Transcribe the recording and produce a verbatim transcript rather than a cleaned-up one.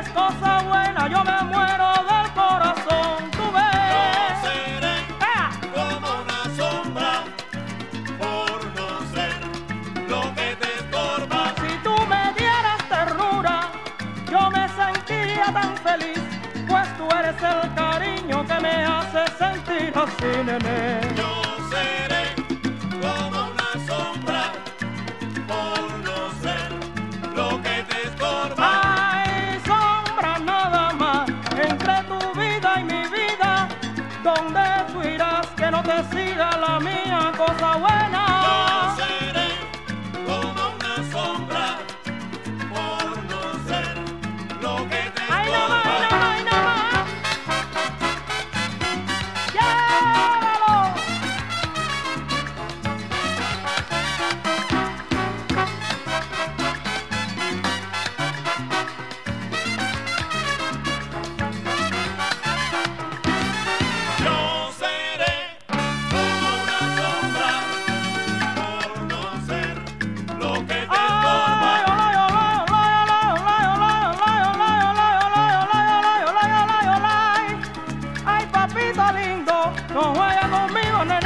es cosa buena, yo me muero del corazón, tú ves. Yo seré ¡Ah! como una sombra por no ser lo que te estorba. Si tú me dieras ternura, yo me sentiría tan feliz, pues tú eres el cariño que me hace sentir así, nene. Yo seré como una sombra por no ser lo que te estorba. Hay sombra nada más entre tu vida y mi vida, donde tú irás que no te siga la mía cosa buena. Yo seré como una sombra por no ser lo que te Ay, nada más, estorba. nada más, nada más. Llévalo. Yo seré como una sombra por no ser lo que te estorba. Ay, papito lindo, no juega conmigo, nene.